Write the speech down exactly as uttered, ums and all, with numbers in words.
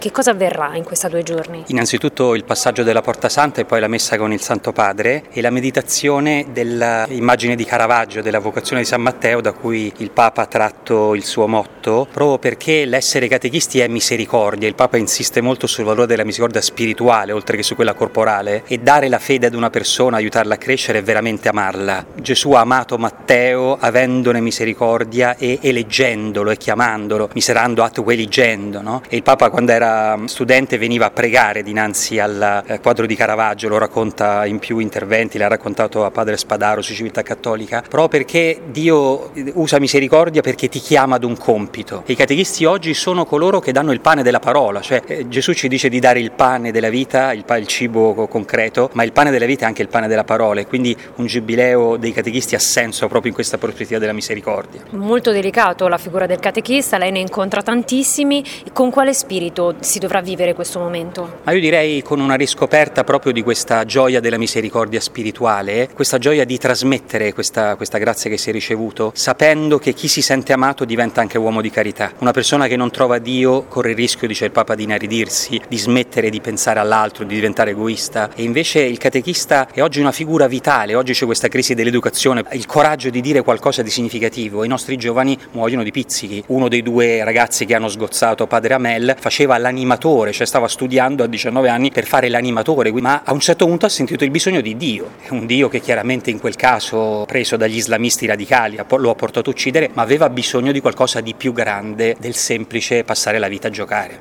Che cosa avverrà in questi due giorni? Innanzitutto il passaggio della Porta Santa e poi la messa con il Santo Padre e la meditazione dell'immagine di Caravaggio della vocazione di San Matteo, da cui il Papa ha tratto il suo motto, proprio perché l'essere catechisti è misericordia. Il Papa insiste molto sul valore della misericordia spirituale oltre che su quella corporale, e dare la fede ad una persona, aiutarla a crescere, è veramente amarla. Gesù ha amato Matteo avendone misericordia e eleggendolo e chiamandolo, miserando atto eligendo, no? E il Papa, quando era studente, veniva a pregare dinanzi al quadro di Caravaggio, lo racconta in più interventi, l'ha raccontato a padre Spadaro su Civiltà Cattolica, proprio perché Dio usa misericordia perché ti chiama ad un compito. E i catechisti oggi sono coloro che danno il pane della parola, cioè eh, Gesù ci dice di dare il pane della vita, il, pa- il cibo concreto, ma il pane della vita è anche il pane della parola, e quindi un giubileo dei catechisti ha senso proprio in questa prospettiva della misericordia. Molto delicato la figura del catechista, lei ne incontra tantissimi. Con quale spirito si dovrà vivere questo momento? Ma io direi con una riscoperta proprio di questa gioia della misericordia spirituale, questa gioia di trasmettere questa, questa grazia che si è ricevuto, sapendo che chi si sente amato diventa anche uomo di carità. Una persona che non trova Dio corre il rischio, dice il Papa, di inaridirsi, di smettere di pensare all'altro, di diventare egoista, e invece il catechista è oggi una figura vitale. Oggi c'è questa crisi dell'educazione, il coraggio di dire qualcosa di significativo. I nostri giovani muoiono di pizzichi. Uno dei due ragazzi che hanno sgozzato padre Amel faceva l'animatore, cioè stava studiando a diciannove anni per fare l'animatore, ma a un certo punto ha sentito il bisogno di Dio. È un Dio che chiaramente in quel caso, preso dagli islamisti radicali, lo ha portato a uccidere, ma aveva bisogno di qualcosa di più grande del semplice passare la vita a giocare.